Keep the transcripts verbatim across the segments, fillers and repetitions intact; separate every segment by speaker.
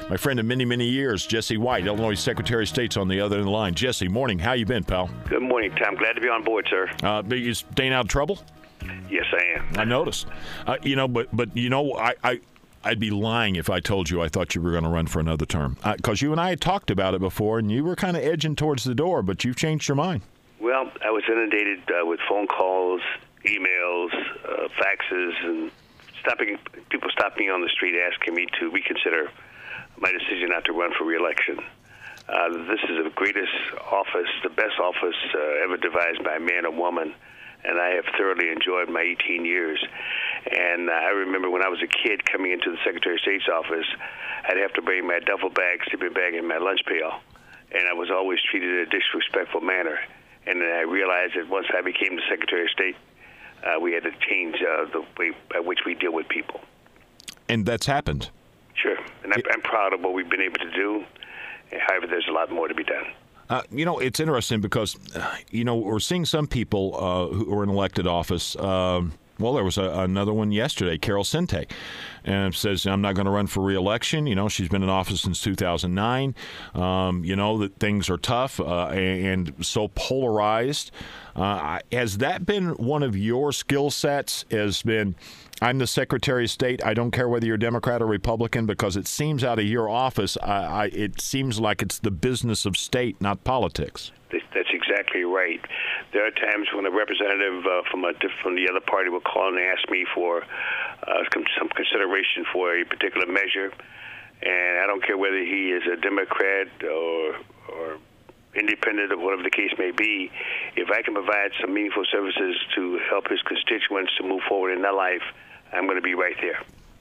Speaker 1: My friend of many, many years, Jesse White, Illinois Secretary of State's on the other end of the line. Jesse, morning. How you been, pal?
Speaker 2: Good morning, Tom. Glad to be on board, sir.
Speaker 1: Uh, but you staying out of trouble?
Speaker 2: Yes, I am.
Speaker 1: I noticed. Uh, you know, but but you know, I, I I'd be lying if I told you I thought you were going to run for another term, because uh, you and I had talked about it before, and you were kind of edging towards the door, but you've changed your mind.
Speaker 2: Well, I was inundated uh, with phone calls, emails, uh, faxes, and stopping people stopped me on the street asking me to reconsider my decision not to run for re-election. Uh, this is the greatest office, the best office uh, ever devised by a man or woman, and I have thoroughly enjoyed my eighteen years. And uh, I remember when I was a kid coming into the Secretary of State's office, I'd have to bring my duffel bag, sleeping bag, and my lunch pail, and I was always treated in a disrespectful manner. And then I realized that once I became the Secretary of State, uh, we had to change uh, the way by which we deal with people.
Speaker 1: And that's happened.
Speaker 2: Sure. And I'm, I'm proud of what we've been able to do. However, there's a lot more to be done.
Speaker 1: Uh, you know, it's interesting because, uh, you know, we're seeing some people uh, who are in elected office. Um, well, there was a, another one yesterday, Carol Sente, and says, I'm not going to run for re-election. You know, she's been in office since two thousand nine. Um, you know, that things are tough uh, and, and so polarized. Uh, has that been one of your skill sets, has been, I'm the Secretary of State, I don't care whether you're Democrat or Republican, because it seems out of your office, I, I, it seems like it's the business of state, not politics.
Speaker 2: That's exactly right. There are times when a representative uh, from a from the other party will call and ask me for uh, some consideration for a particular measure, and I don't care whether he is a Democrat or or independent of whatever the case may be. If I can provide some meaningful services to help his constituents to move forward in their life, I'm going to be right there.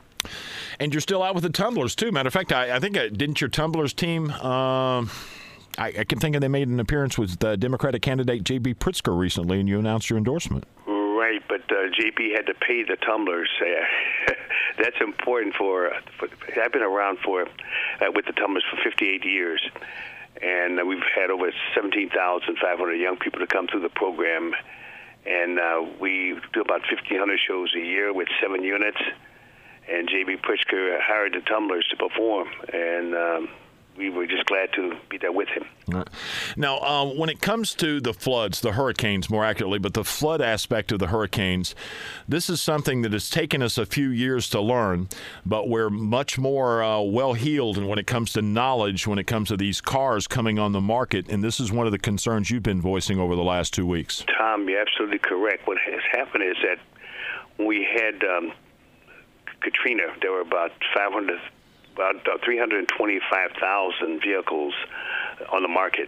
Speaker 1: And you're still out with the Tumblers, too. Matter of fact, I, I think, uh, didn't your Tumblers team, um, I, I can think of they made an appearance with the Democratic candidate J B Pritzker recently, and you announced your endorsement.
Speaker 2: Right, but uh, J B had to pay the Tumblers. Uh, that's important for, for, I've been around for uh, with the Tumblers for fifty-eight years. And uh, we've had over seventeen thousand five hundred young people to come through the program. And uh, we do about fifteen hundred shows a year with seven units. And J B Pritzker hired the Tumblers to perform. And um, we were just glad to be there with him.
Speaker 1: Right. Now, uh, when it comes to the floods, the hurricanes more accurately, but the flood aspect of the hurricanes, this is something that has taken us a few years to learn, but we're much more uh, well-heeled when it comes to knowledge, when it comes to these cars coming on the market, and this is one of the concerns you've been voicing over the last two weeks.
Speaker 2: Tom, you're absolutely correct. What has happened is that when we had um, Katrina, there were about five hundred about three hundred twenty-five thousand vehicles on the market.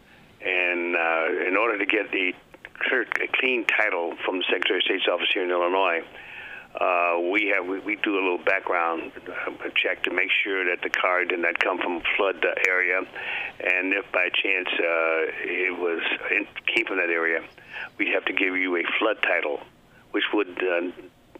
Speaker 2: And uh, in order to get the clear, a clean title from the Secretary of State's office here in Illinois, uh, we have we, we do a little background check to make sure that the car did not come from a flood area. And if by chance uh, it was in, came from that area, we'd have to give you a flood title, which would uh,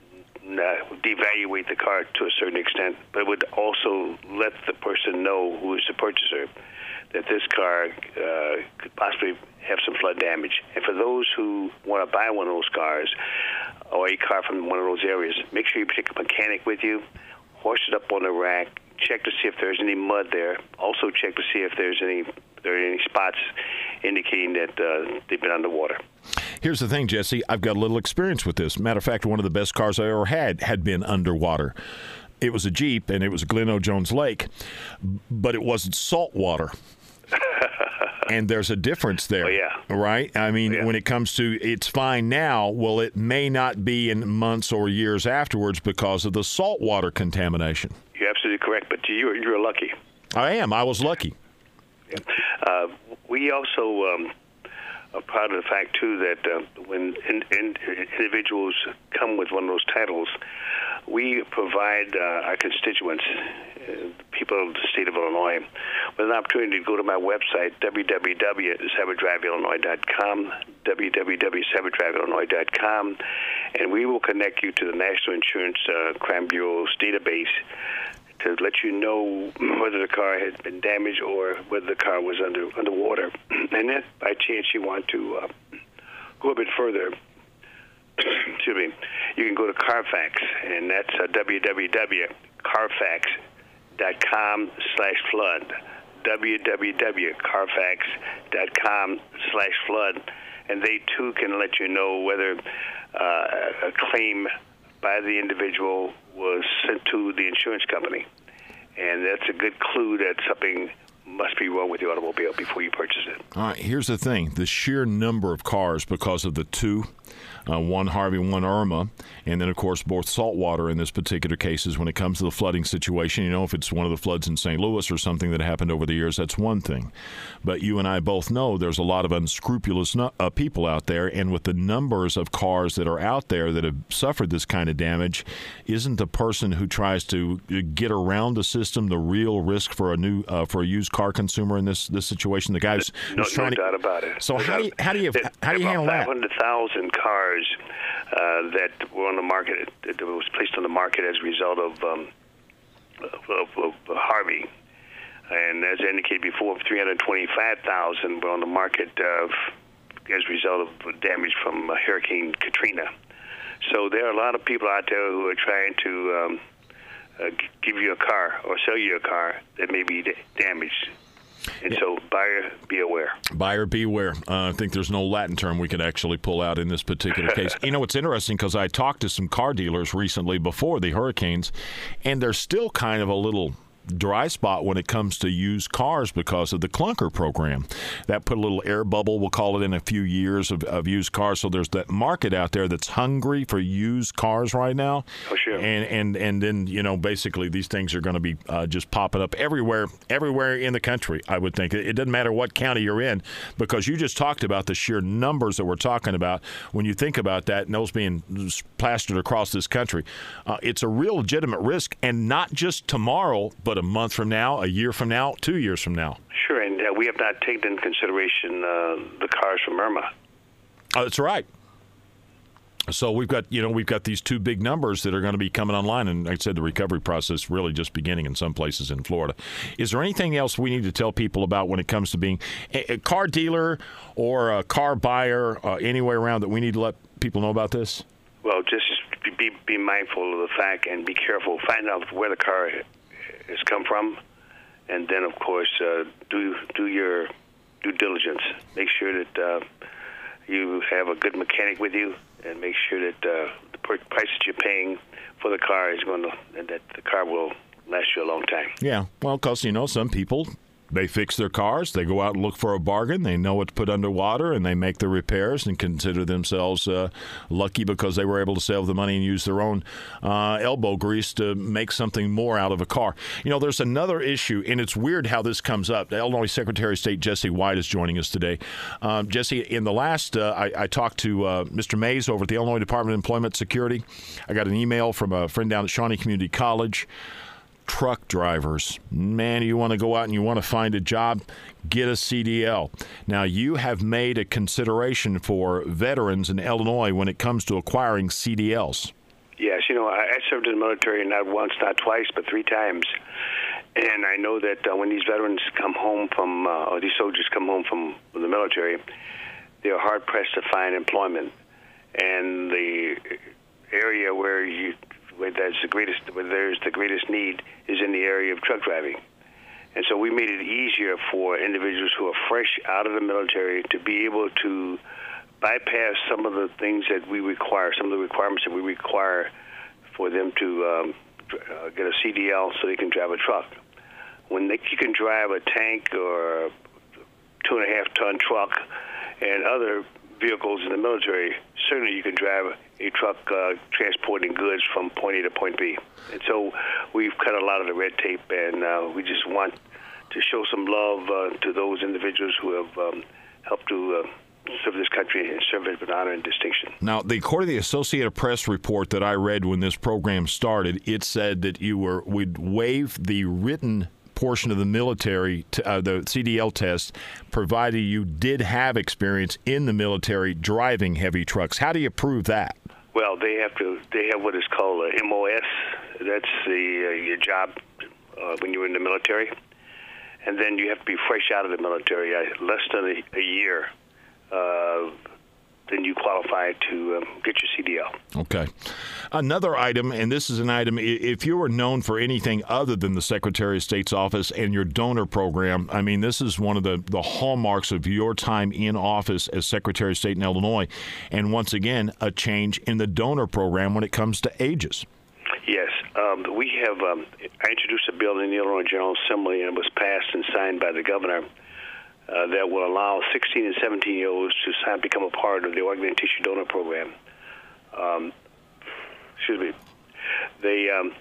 Speaker 2: Uh, devaluate the car to a certain extent, but would also let the person know who is the purchaser that this car uh, could possibly have some flood damage. And for those who want to buy one of those cars or a car from one of those areas, make sure you take a mechanic with you, horse it up on the rack, check to see if there's any mud there. Also check to see if there's any there are any spots indicating that uh, they've been underwater.
Speaker 1: Here's the thing, Jesse. I've got a little experience with this. Matter of fact, one of the best cars I ever had had been underwater. It was a Jeep, and it was a Glen O. Jones Lake, but it wasn't salt water. And there's a difference there,
Speaker 2: oh, yeah.
Speaker 1: right? I mean,
Speaker 2: oh, yeah.
Speaker 1: when it comes to it's fine now, well, it may not be in months or years afterwards because of the saltwater contamination.
Speaker 2: You're absolutely correct, but you're, you're lucky.
Speaker 1: I am. I was lucky.
Speaker 2: Yeah. Uh, we also um, are proud of the fact, too, that uh, when in, in, individuals come with one of those titles, we provide uh, our constituents, uh, people of the state of Illinois, with an opportunity to go to my website, w w w dot cyber drive illinois dot com, w w w dot cyber drive illinois dot com, and we will connect you to the National Insurance uh, Crime Bureau's database to let you know whether the car had been damaged or whether the car was under underwater. And if by chance you want to uh, go a bit further, excuse me, you can go to Carfax, and that's uh, w w w dot carfax dot com slash flood. w w w dot carfax dot com slash flood. And they, too, can let you know whether uh, a claim by the individual was sent to the insurance company. And that's a good clue that something must be wrong with the automobile before you purchase it.
Speaker 1: All right, here's the thing. The sheer number of cars because of the two, uh, one Harvey, one Irma, and then, of course, both saltwater in this particular cases when it comes to the flooding situation. You know, if it's one of the floods in Saint Louis or something that happened over the years, that's one thing. But you and I both know there's a lot of unscrupulous no- uh, people out there, and with the numbers of cars that are out there that have suffered this kind of damage, isn't the person who tries to get around the system the real risk for a new uh, for a used car consumer in this this situation? The guy who's,
Speaker 2: no,
Speaker 1: who's trying
Speaker 2: no
Speaker 1: to,
Speaker 2: doubt about it.
Speaker 1: So
Speaker 2: no
Speaker 1: how do you how do you
Speaker 2: there,
Speaker 1: how do you handle that?
Speaker 2: five hundred thousand cars uh, that were on the market that was placed on the market as a result of, um, of, of, of Harvey, and as I indicated before, three hundred twenty-five thousand were on the market uh, as a result of damage from uh, Hurricane Katrina. So there are a lot of people out there who are trying to um, uh, give you a car or sell you a car that may be damaged. And so, buyer, be aware.
Speaker 1: Buyer, beware. Uh, I think there's no Latin term we could actually pull out in this particular case. You know, it's interesting because I talked to some car dealers recently before the hurricanes, and they're still kind of a little dry spot when it comes to used cars because of the clunker program. That put a little air bubble, we'll call it, in a few years of, of used cars. So there's that market out there that's hungry for used cars right now.
Speaker 2: Oh, sure.
Speaker 1: And and and then, you know, basically these things are going to be uh, just popping up everywhere, everywhere in the country, I would think. It, it doesn't matter what county you're in, because you just talked about the sheer numbers that we're talking about. When you think about that, and those being plastered across this country, uh, it's a real legitimate risk, and not just tomorrow, but a month from now, a year from now, two years from now.
Speaker 2: Sure, and uh, we have not taken into consideration uh, the cars from Irma.
Speaker 1: Oh, that's right. So we've got, you know, we've got these two big numbers that are going to be coming online, and like I said, the recovery process really just beginning in some places in Florida. Is there anything else we need to tell people about when it comes to being a, a car dealer or a car buyer uh, anywhere around that we need to let people know about this?
Speaker 2: Well, just be be mindful of the fact and be careful. Find out where the car has come from, and then, of course, uh, do do your due diligence. Make sure that uh, you have a good mechanic with you, and make sure that uh, the price that you're paying for the car is going to, and that the car will last you a long time.
Speaker 1: Yeah, well, because, you know, some people, they fix their cars, they go out and look for a bargain, they know what to put underwater, and they make the repairs and consider themselves uh, lucky because they were able to save the money and use their own uh, elbow grease to make something more out of a car. You know, there's another issue, and it's weird how this comes up. The Illinois Secretary of State Jesse White is joining us today. Um, Jesse, in the last, uh, I, I talked to uh, Mister Mays over at the Illinois Department of Employment Security. I got an email from a friend down at Shawnee Community College. Truck drivers, man, you want to go out and you want to find a job, get a C D L. Now, you have made a consideration for veterans in Illinois when it comes to acquiring C D Ls.
Speaker 2: Yes, you know, I, I served in the military not once, not twice, but three times. And I know that uh, when these veterans come home from, uh, or these soldiers come home from the military, they're hard-pressed to find employment. And the area where you where there's the greatest where there's the greatest need is in the area of truck driving. And so we made it easier for individuals who are fresh out of the military to be able to bypass some of the things that we require, some of the requirements that we require for them to um, uh, get a C D L so they can drive a truck. When they, you can drive a tank or a two and a half ton truck and other vehicles in the military, certainly you can drive a truck uh, transporting goods from point A to point B. And so we've cut a lot of the red tape, and uh, we just want to show some love uh, to those individuals who have um, helped to uh, serve this country and serve it with honor and distinction.
Speaker 1: Now, the, according to the Associated Press report that I read when this program started, it said that you were would waive the written portion of the military, t- uh, the C D L test, provided you did have experience in the military driving heavy trucks. How do you prove that?
Speaker 2: Well, they have to. They have what is called a M O S. That's the uh, your job uh, when you're in the military, and then you have to be fresh out of the military, uh, less than a, a year, uh, then you qualify to um, get your C D L.
Speaker 1: Okay. Another item, and this is an item, if you were known for anything other than the Secretary of State's office and your donor program, I mean, this is one of the, the hallmarks of your time in office as Secretary of State in Illinois. And once again, a change in the donor program when it comes to ages.
Speaker 2: Yes. Um, we have, um, I introduced a bill in the Illinois General Assembly, and it was passed and signed by the governor uh, that will allow sixteen and seventeen-year-olds to sign, become a part of the organ and tissue donor program. Um, excuse me. They, um,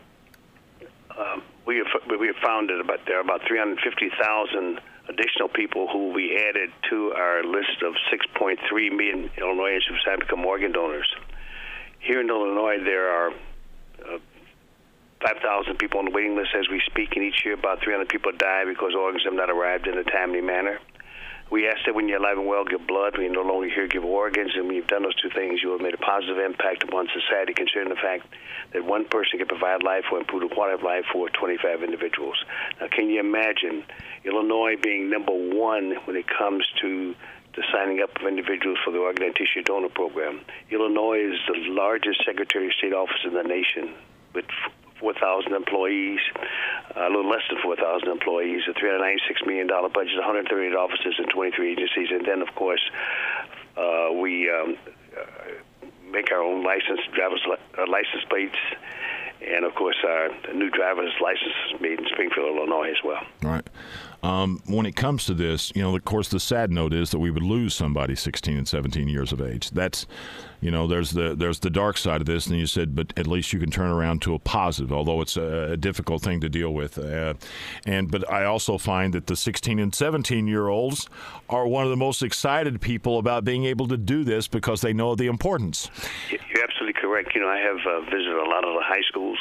Speaker 2: uh, we have we have found that about there are about three hundred fifty thousand additional people who will be added to our list of six point three million Illinoisans who have become organ donors. Here in Illinois, there are uh, five thousand people on the waiting list as we speak, and each year about three hundred people die because organs have not arrived in a timely manner. We ask that when you're alive and well, give blood. When you're no longer here, give organs. And when you've done those two things, you have made a positive impact upon society, considering the fact that one person can provide life or improve the quality of life for twenty-five individuals. Now, can you imagine Illinois being number one when it comes to the signing up of individuals for the organ and tissue donor program? Illinois is the largest Secretary of State office in the nation with four thousand employees, a little less than four thousand employees, a three hundred ninety-six million dollars budget, one hundred thirty-eight offices and twenty-three agencies. And then, of course, uh, we um, uh, make our own license, driver's li- uh, license plates, and, of course, our new driver's license is made in Springfield, Illinois as well.
Speaker 1: All right. Um, when it comes to this, you know, of course, the sad note is that we would lose somebody sixteen and seventeen years of age. That's, you know, there's the there's the dark side of this. And you said, but at least you can turn around to a positive, although it's a, a difficult thing to deal with. Uh, and but I also find that the sixteen and seventeen year olds are one of the most excited people about being able to do this because they know the importance.
Speaker 2: You're absolutely correct. You know, I have uh, visited a lot of the high schools,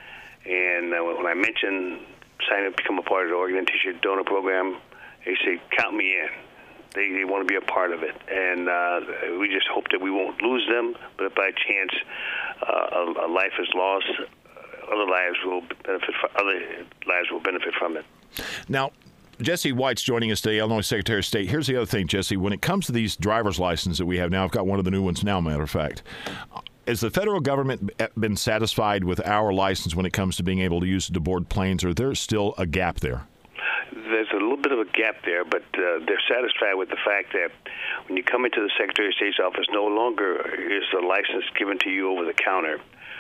Speaker 2: and uh, when I mentioned sign up to become a part of the organ and tissue donor program, they say, count me in. They, they want to be a part of it. And uh, we just hope that we won't lose them, but if by chance uh, a, a life is lost, other lives will benefit from, other lives will benefit from it.
Speaker 1: Now, Jesse White's joining us today, Illinois Secretary of State. Here's the other thing, Jesse. When it comes to these driver's licenses that we have now, I've got one of the new ones now, matter of fact. Has the federal government been satisfied with our license when it comes to being able to use it to board planes, or there's still a gap there?
Speaker 2: There's a little bit of a gap there, but uh, they're satisfied with the fact that when you come into the Secretary of State's office, no longer is the license given to you over the counter.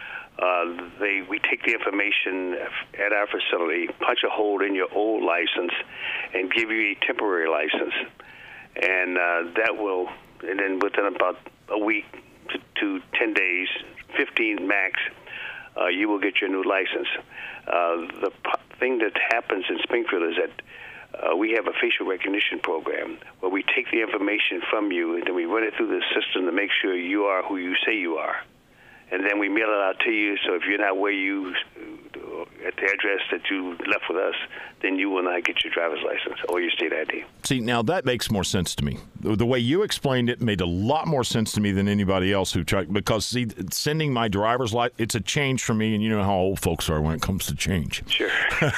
Speaker 2: Uh, they we take the information at our facility, punch a hole in your old license, and give you a temporary license. And uh, that will, and then within about a week to, to ten days, fifteen max, uh, you will get your new license. Uh, the p- thing that happens in Springfield is that uh, we have a facial recognition program where we take the information from you and then we run it through the system to make sure you are who you say you are. And then we mail it out to you, so if you're not where you, at the address that you left with us, then you will not get your driver's license or your state I D.
Speaker 1: See, now that makes more sense to me. The way you explained it made a lot more sense to me than anybody else who tried, because, see, sending my driver's license, it's a change for me, and you know how old folks are when it comes to change.
Speaker 2: Sure.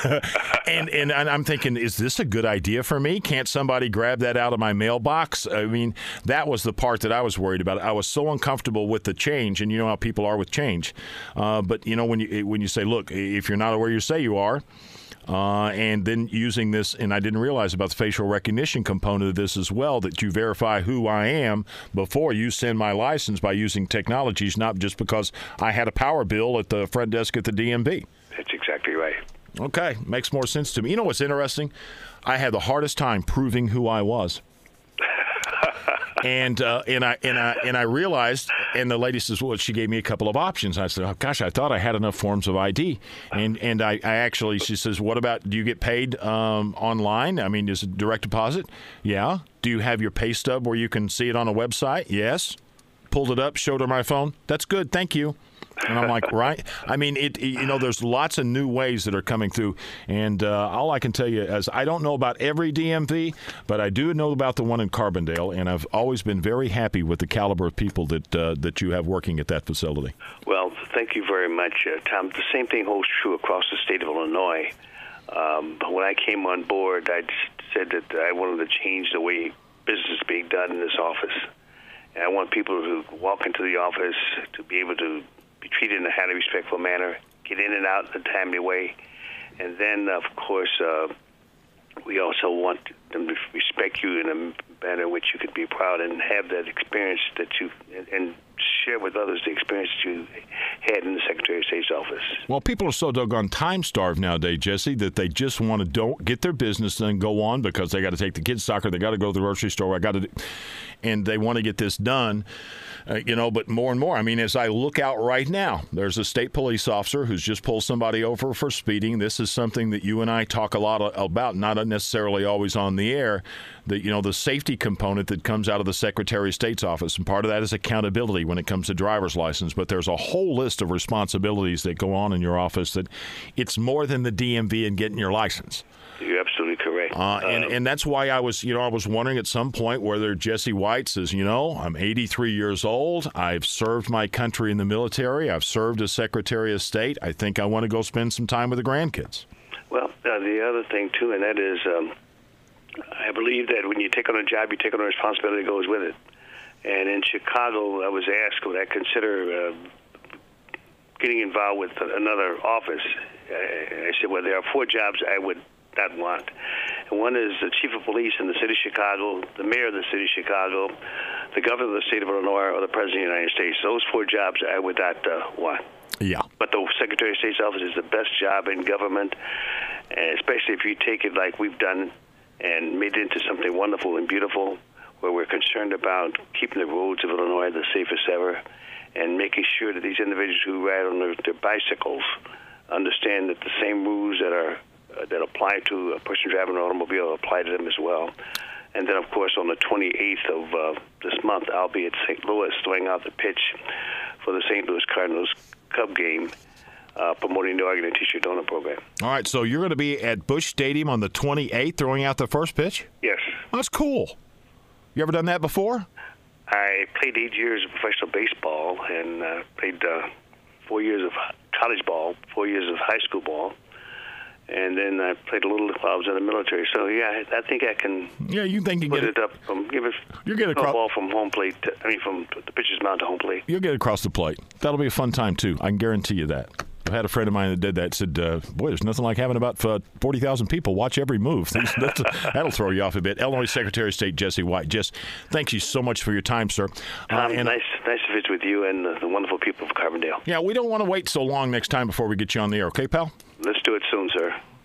Speaker 1: and, and and I'm thinking, is this a good idea for me? Can't somebody grab that out of my mailbox? I mean, that was the part that I was worried about. I was so uncomfortable with the change, and you know how people are with change. Uh, but, you know, when you when you say, look, if you're not where you say you are, uh, and then using this, and I didn't realize about the facial recognition component of this as well, that you verify who I am before you send my license by using technologies, not just because I had a power bill at the front desk at the D M V.
Speaker 2: That's exactly right.
Speaker 1: Okay, makes more sense to me. You know what's interesting? I had the hardest time proving who I was. And uh, and I and I and I realized, and the lady says, well, she gave me a couple of options. I said, oh, gosh, I thought I had enough forms of I D. And and I, I actually, she says, what about, do you get paid um, online? I mean, is it direct deposit? Yeah. Do you have your pay stub where you can see it on a website? Yes. Pulled it up, showed her my phone. That's good. Thank you. And I'm like, right? I mean, it. you know, there's lots of new ways that are coming through. And uh, all I can tell you is I don't know about every D M V, but I do know about the one in Carbondale. And I've always been very happy with the caliber of people that uh, that you have working at that facility.
Speaker 2: Well, thank you very much, uh, Tom. The same thing holds true across the state of Illinois. Um, when I came on board, I said that I wanted to change the way business is being done in this office. And I want people who walk into the office to be able to be treated in a highly respectful manner, get in and out in a timely way. And then, of course, uh, we also want them to respect you in a manner in which you could be proud and have that experience that you, and, and share with others the experience that you had in the Secretary of State's office.
Speaker 1: Well, people are so doggone time-starved nowadays, Jesse, that they just want to don't get their business and go on because they got to take the kids soccer, they got to go to the grocery store, I got to, and they want to get this done. Uh, you know, but more and more, I mean, as I look out right now, there's a state police officer who's just pulled somebody over for speeding. This is something that you and I talk a lot about, not necessarily always on the air, that, you know, the safety component that comes out of the Secretary of State's office. And part of that is accountability when it comes to driver's license. But there's a whole list of responsibilities that go on in your office that it's more than the D M V and getting your license.
Speaker 2: You're absolutely correct.
Speaker 1: Uh, and,
Speaker 2: um,
Speaker 1: and that's why I was, you know, I was wondering at some point whether Jesse White says, you know, I'm eighty-three years old. I've served my country in the military. I've served as Secretary of State. I think I want to go spend some time with the grandkids.
Speaker 2: Well, uh, the other thing, too, and that is um, I believe that when you take on a job, you take on a responsibility that goes with it. And in Chicago, I was asked, would I consider uh, getting involved with another office? I said, well, there are four jobs I would not want. And one is the chief of police in the city of Chicago, the mayor of the city of Chicago, the governor of the state of Illinois, or the president of the United States. Those four jobs I would not uh, want.
Speaker 1: Yeah.
Speaker 2: But the Secretary of State's office is the best job in government, and especially if you take it like we've done and made it into something wonderful and beautiful, where we're concerned about keeping the roads of Illinois the safest ever and making sure that these individuals who ride on their, their bicycles understand that the same rules that are uh, that apply to a person driving an automobile apply to them as well. And then, of course, on the twenty-eighth of uh, this month, I'll be at Saint Louis throwing out the pitch for the Saint Louis Cardinals Cub game, uh, promoting the Organ and T-shirt donor program.
Speaker 1: All right, so you're going to be at Busch Stadium on the twenty-eighth throwing out the first pitch?
Speaker 2: Yes.
Speaker 1: That's cool. You ever done that before?
Speaker 2: I played eight years of professional baseball and uh, played uh, four years of college ball, four years of high school ball, and then I played a little while I was in the military. So, yeah, I, I think I can
Speaker 1: yeah, you think you
Speaker 2: put
Speaker 1: get
Speaker 2: it up, from, give it
Speaker 1: You'll get
Speaker 2: a
Speaker 1: across,
Speaker 2: ball from home plate, to, I mean, from the pitcher's mound to home plate.
Speaker 1: You'll get across the plate. That'll be a fun time, too. I can guarantee you that. I had a friend of mine that did that, said, uh, boy, there's nothing like having about uh, forty thousand people watch every move. That'll throw you off a bit. Illinois Secretary of State Jesse White. Jess, thanks you so much for your time, sir.
Speaker 2: Uh, um,
Speaker 1: and,
Speaker 2: nice nice to visit with you and uh, the wonderful people of Carbondale.
Speaker 1: Yeah, we don't want to wait so long next time before we get you on the air. Okay, pal?
Speaker 2: Let's do it soon, sir.